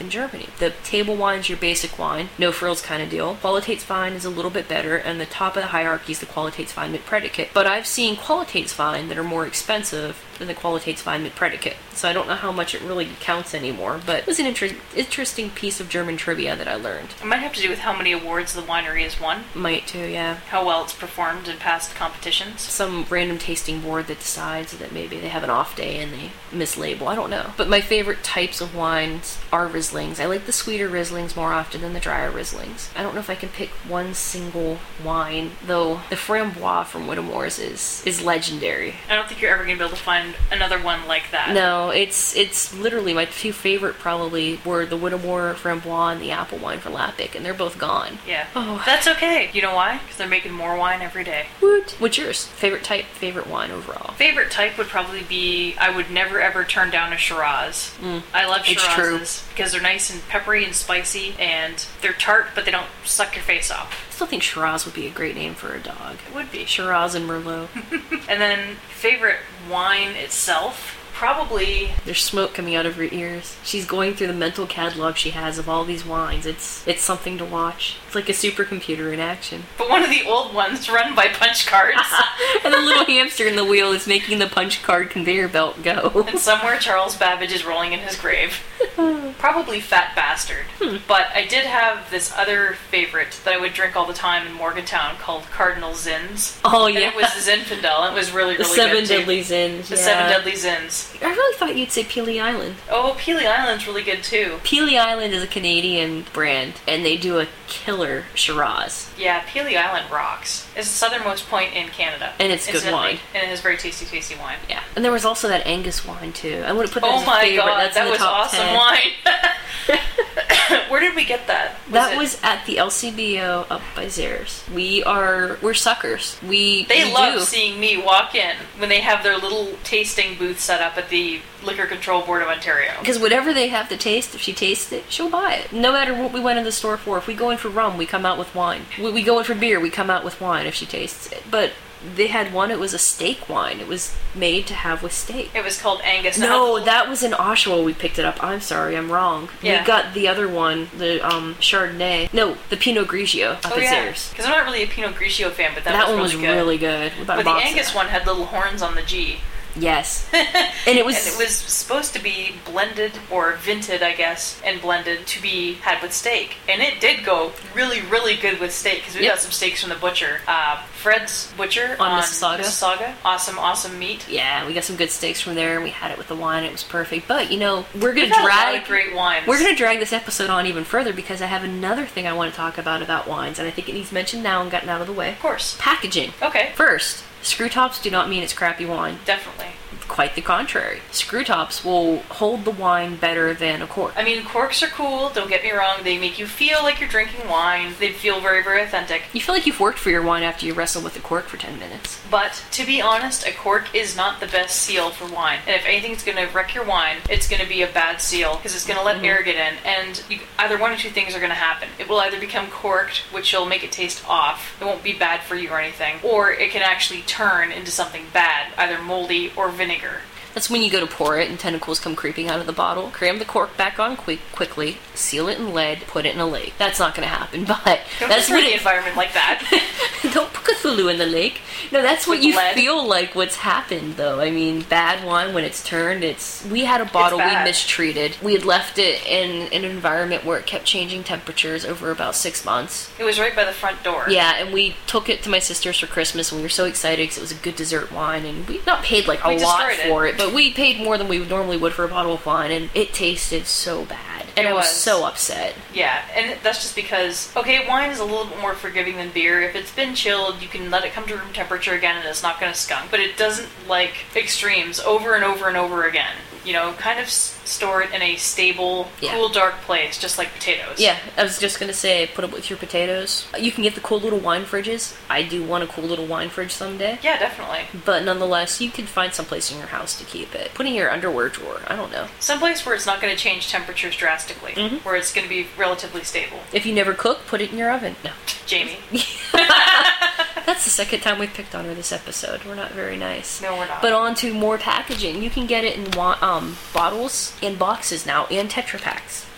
in Germany. The table wine's your basic wine, no frills kind of deal. Qualitätswein is a little bit better, and the top of the hierarchy is the Qualitätswein mit Predicate. But I've seen Qualitätswein that are more expensive than the Qualitätswein mit Predicate. So I don't know how much it really counts anymore, but it was an inter- interesting piece of German trivia that I learned. It might have to do with how many awards the winery has won. Might too, yeah. How well it's performed in past competitions. Some random tasting board that decides that maybe they have an off day and they mislabel. I don't know. But my favorite types of wines are Rieslings. I like the sweeter Rieslings more often than the drier Rieslings. I don't know if I can pick one single wine, though the Frambois from Whittemore's is, is legendary. I don't think you're ever going to be able to find another one like that. No, it's it's literally my two favorite probably were the Whittemore Frambois and the apple wine for Lappic, and they're both gone. Yeah. Oh. That's okay. You know why? Because they're making more wine every day. Woot. What's yours? Favorite type, favorite wine overall? Favorite type would probably be, I would never ever turn down a Shiraz. Mm. I love It's Shirazes because they're nice and peppery and spicy, and they're tart, but they don't suck your face off. I still think Shiraz would be a great name for a dog. It would be. Shiraz and Merlot. And then favorite wine itself, probably... There's smoke coming out of her ears. She's going through the mental catalog she has of all these wines. It's it's something to watch. It's like a supercomputer in action. But one of the old ones run by punch cards. And the little hamster in the wheel is making the punch card conveyor belt go. And somewhere Charles Babbage is rolling in his grave. Probably Fat Bastard. Hmm. But I did have this other favorite that I would drink all the time in Morgantown called Cardinal Zins. Oh, And yeah. it was Zinfandel. It was really, The really Seven good too. Deadly Zins. The yeah. Seven Deadly Zins. I really thought you'd say Peely Island. Oh, Peely Island's really good too. Peely Island is a Canadian brand, and they do a killer Shiraz. Yeah, Peely Island rocks. It's the southernmost point in Canada. And it's good incidentally. wine. And it has very tasty, tasty wine. Yeah. And there was also that Angus wine, too. I would have put that Oh as a my favorite. god, That's that in the was top awesome ten. wine. Where did we get that? Was That it- was at the L C B O up by Zares. We are, we're suckers. We, They we love do. seeing me walk in when they have their little tasting booth set up at the Liquor Control Board of Ontario. Because whatever they have to taste, if she tastes it, she'll buy it. No matter what we went in the store for. If we go in for rum, we come out with wine. We, we go in for beer, we come out with wine if she tastes it. But they had one, it was a steak wine. It was made to have with steak. It was called Angus. No, that was in Oshawa we picked it up. I'm sorry, I'm wrong. Yeah. We got the other one, the um, Chardonnay. No, the Pinot Grigio up Oh at yeah, Zares. because I'm not really a Pinot Grigio fan, but that, That, was one was really good. really good. We bought a But the box of Angus that. one had little horns on the G. Yes. And it was... And it was supposed to be blended, or vinted, I guess, and blended to be had with steak. And it did go really, really good with steak, because we Yep. got some steaks from the butcher. Uh, Fred's Butcher On on, Mississauga. Mississauga. Awesome, awesome meat. Yeah, we got some good steaks from there, and we had it with the wine. It was perfect. But, you know, we're going We've to had a lot drag... of great wines. We're going to drag this episode on even further because I have another thing I want to talk about about wines, and I think it needs mentioned now and gotten out of the way. Of course. Packaging. Okay. First, screw tops do not mean it's crappy wine. Definitely. Quite the contrary. Screw tops will hold the wine better than a cork. I mean, corks are cool, don't get me wrong. They make you feel like you're drinking wine. They feel very, very authentic. You feel like you've worked for your wine after you wrestle with the cork for ten minutes. But, to be honest, a cork is not the best seal for wine. And if anything's going to wreck your wine, it's going to be a bad seal, because it's going to let Mhm. air get in. And you, either one or two things are going to happen. It will either become corked, which will make it taste off. It won't be bad for you or anything. Or it can actually turn into something bad, either moldy or vinegar. That's when you go to pour it and tentacles come creeping out of the bottle. Cram the cork back on quick, quickly, seal it in lead, put it in a lake. That's not going to happen, but Don't that's destroy what the it... environment like that. Don't put Cthulhu in the lake. No, that's what With you lead. feel like what's happened, though. I mean, bad wine, when it's turned, it's... We had a bottle we bad. mistreated. We had left it in an environment where it kept changing temperatures over about six months. It was right by the front door. Yeah, and we took it to my sister's for Christmas, and we were so excited because it was a good dessert wine, and we not paid like a We lot destroyed it. for it, but we paid more than we normally would for a bottle of wine, and it tasted so bad. And It I was was. so upset. Yeah, and that's just because, okay, wine is a little bit more forgiving than beer. If it's been chilled, you can let it come to room temperature again and it's not going to skunk. But it doesn't like extremes over and over and over again. You know, kind of s- store it in a stable, Yeah. cool, dark place, just like potatoes. Yeah, I was just gonna say, put it with your potatoes. You can get the cool little wine fridges. I do want a cool little wine fridge someday. Yeah, definitely. But nonetheless, you could find someplace in your house to keep it. Put in your underwear drawer. I don't know. Someplace where it's not going to change temperatures drastically. Mhm. Where it's going to be relatively stable. If you never cook, put it in your oven. No. Jamie. That's the second time we've picked on her this episode. We're not very nice. No, we're not. But on to more packaging. You can get it in wa- um, bottles and boxes now, and Tetra Packs.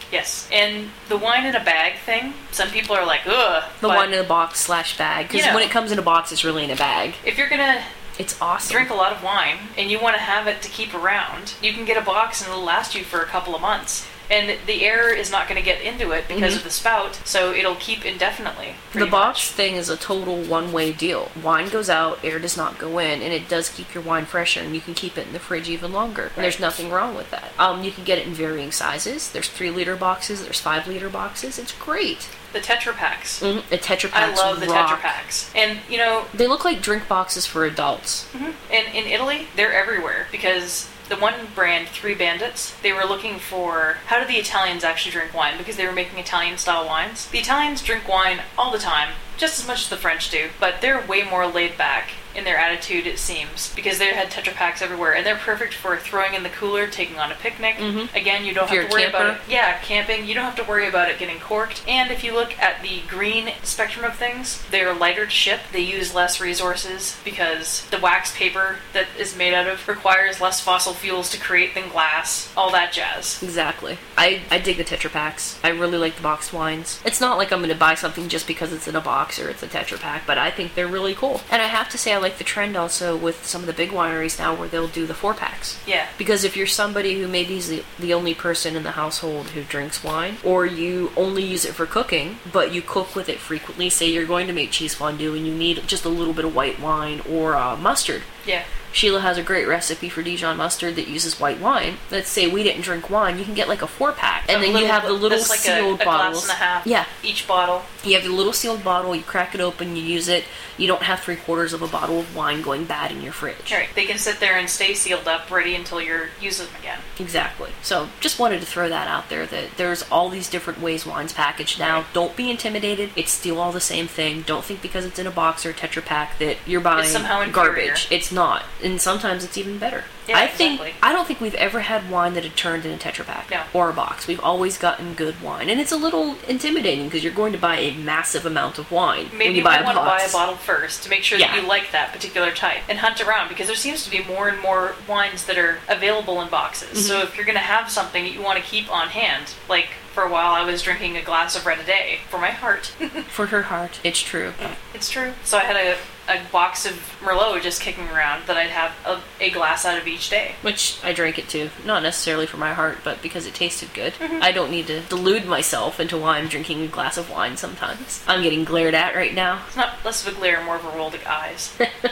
Yes. And the wine in a bag thing, some people are like, ugh. The wine in a box slash bag. Because you know, when it comes in a box, it's really in a bag. If you're going to it's awesome. drink a lot of wine and you want to have it to keep around, you can get a box and it'll last you for a couple of months. And the air is not going to get into it because mm-hmm. of the spout, so it'll keep indefinitely. The box much. thing is a total one-way deal. Wine goes out, air does not go in, and it does keep your wine fresher, and you can keep it in the fridge even longer. Right. And there's nothing wrong with that. Um, you can get it in varying sizes. There's three-liter boxes. There's five-liter boxes. It's great. The Tetra Paks. Mm-hmm. The Tetra Paks I love the rock. Tetra Paks. And, you know... They look like drink boxes for adults. Mm-hmm. And in Italy, they're everywhere, because... The one brand, Three Bandits, they were looking for how do the Italians actually drink wine, because they were making Italian-style wines. The Italians drink wine all the time, just as much as the French do, but they're way more laid back in their attitude, it seems, because they had Tetra Paks everywhere, and they're perfect for throwing in the cooler, taking on a picnic. Mm-hmm. Again, you don't if have to worry camper. about it. Yeah, camping. You don't have to worry about it getting corked. And if you look at the green spectrum of things, they're lighter to ship. They use less resources because the wax paper that is made out of requires less fossil fuels to create than glass. All that jazz. Exactly. I, I dig the Tetra Paks. I really like the boxed wines. It's not like I'm going to buy something just because it's in a box or it's a Tetra Pak, but I think they're really cool. And I have to say I like the trend also with some of the big wineries now where they'll do the four packs. Yeah. Because if you're somebody who maybe is the, the only person in the household who drinks wine, or you only use it for cooking, but you cook with it frequently, say you're going to make cheese fondue and you need just a little bit of white wine or uh, mustard. Yeah. Sheila has a great recipe for Dijon mustard that uses white wine. Let's say we didn't drink wine, you can get like a four pack, and a then little, you have the little like sealed a, a bottles. Glass and a half. Yeah, each bottle. You have the little sealed bottle. You crack it open, you use it. You don't have three quarters of a bottle of wine going bad in your fridge. Right. They can sit there and stay sealed up, ready until you're using them again. Exactly. So just wanted to throw that out there. That there's all these different ways wine's packaged now. Right. Don't be intimidated. It's still all the same thing. Don't think because it's in a box or a Tetra Pak that you're buying it's somehow garbage. It's not, and sometimes it's even better. Yeah, I think exactly. I don't think we've ever had wine that had turned in a Tetra Pak no. or a box. We've always gotten good wine, and it's a little intimidating because you're going to buy a massive amount of wine Maybe when you buy you a want box. to buy a bottle first to make sure yeah. that you like that particular type, and hunt around because there seems to be more and more wines that are available in boxes. Mm-hmm. So if you're going to have something that you want to keep on hand, like for a while I was drinking a glass of red a day for my heart. For her heart, it's true. It's true. So I had a a box of Merlot just kicking around that I'd have a, a glass out of each day. Which I drank it too. Not necessarily for my heart, but because it tasted good. Mm-hmm. I don't need to delude myself into why I'm drinking a glass of wine sometimes. I'm getting glared at right now. It's not less of a glare, more of a roll of the eyes.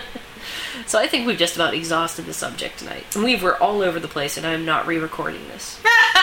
So I think we've just about exhausted the subject tonight. We were all over the place, and I'm not re-recording this.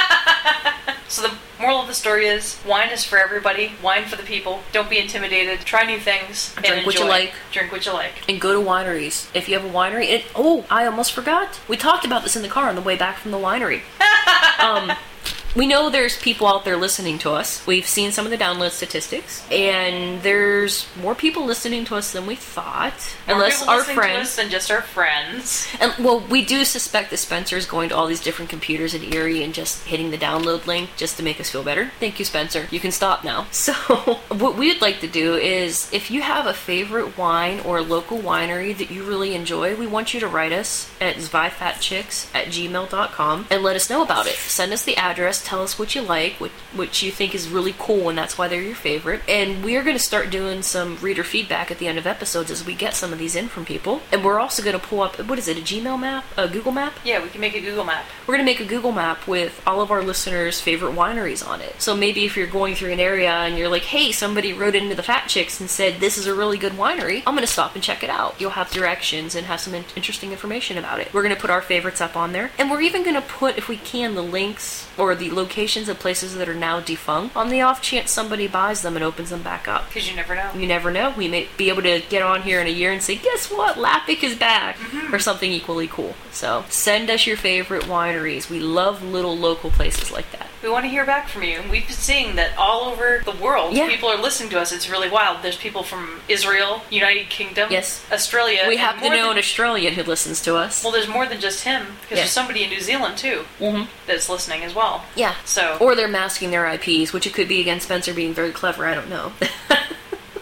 So the moral of the story is, wine is for everybody. Wine for the people. Don't be intimidated. Try new things. And Drink enjoy. what you like. Drink what you like. And go to wineries. If you have a winery, it, oh, I almost forgot. We talked about this in the car on the way back from the winery. um... We know there's people out there listening to us. We've seen some of the download statistics, and there's more people listening to us than we thought. More unless people our listening friends to us than just our friends. And well, we do suspect that Spencer is going to all these different computers in Erie and just hitting the download link just to make us feel better. Thank you, Spencer. You can stop now. So, what we'd like to do is, if you have a favorite wine or local winery that you really enjoy, we want you to write us at zvifatchicks at gmail dot com and let us know about it. Send us the address. Tell us what you like, what, what you think is really cool, and that's why they're your favorite. And we are going to start doing some reader feedback at the end of episodes as we get some of these in from people. And we're also going to pull up, what is it, a Gmail map? A Google map? Yeah, we can make a Google map. We're going to make a Google map with all of our listeners' favorite wineries on it. So maybe if you're going through an area and you're like, hey, somebody wrote into the Fat Chicks and said, this is a really good winery, I'm going to stop and check it out. You'll have directions and have some in- interesting information about it. We're going to put our favorites up on there. And we're even going to put, if we can, the links or the locations of places that are now defunct on the off chance somebody buys them and opens them back up. Because you never know. You never know. We may be able to get on here in a year and say, guess what? Lappic is back. Mm-hmm. Or something equally cool. So send us your favorite wineries. We love little local places like that. We want to hear back from you. We've been seeing that all over the world, yeah. people are listening to us. It's really wild. There's people from Israel, United Kingdom, yes. Australia. We happen to know than, an Australian who listens to us. Well, there's more than just him, because yeah. there's somebody in New Zealand, too, mm-hmm. that's listening as well. Yeah. So. Or they're masking their I Ps, which it could be, again, Spencer being very clever. I don't know.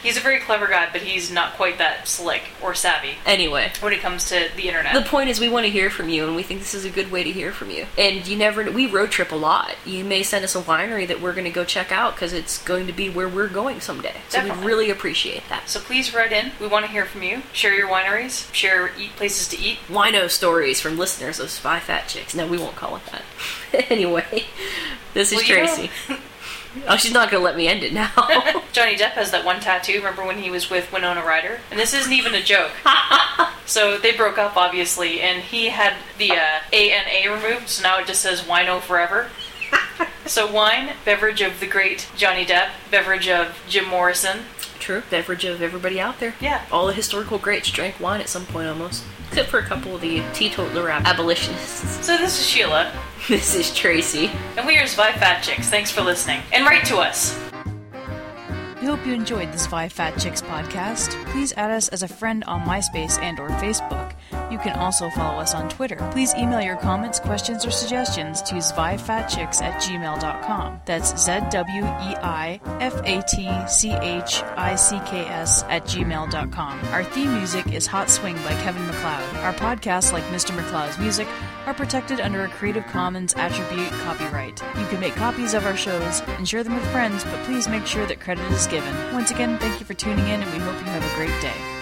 He's a very clever guy, but he's not quite that slick or savvy Anyway, when it comes to the internet. the point is we want to hear from you, and we think this is a good way to hear from you. And you never, we road trip a lot. You may send us a winery that we're going to go check out because it's going to be where we're going someday. So Definitely. we really appreciate that. So please write in. We want to hear from you. Share your wineries. Share eat places to eat. Wino stories from listeners of Spy Fat Chicks. No, we won't call it that. Anyway, this is Well, you Tracy. know- Oh, she's not going to let me end it now. Johnny Depp has that one tattoo. Remember when he was with Winona Ryder? And this isn't even a joke. So they broke up, obviously, and he had the uh, A N A removed, so now it just says Wino Forever. So wine, beverage of the great Johnny Depp, beverage of Jim Morrison. True. Beverage of everybody out there. Yeah. All the historical greats drank wine at some point almost. Except for a couple of the teetotaler ab- abolitionists. So this is Sheila, This is Tracy. and we are Spy Fat Chicks. Thanks for listening. And write to us. We hope you enjoyed this Spy Fat Chicks podcast. Please add us as a friend on MySpace and or Facebook. You can also follow us on Twitter. Please email your comments, questions, or suggestions to spyfatchicks at gmail dot com. That's Z W E I F A T C H I C K S at gmail dot com. Our theme music is Hot Swing by Kevin MacLeod. Our podcasts, like Mister MacLeod's music, are protected under a Creative Commons Attribute copyright. You can make copies of our shows and share them with friends, but please make sure that credit is given. Once again, thank you for tuning in, and we hope you have a great day.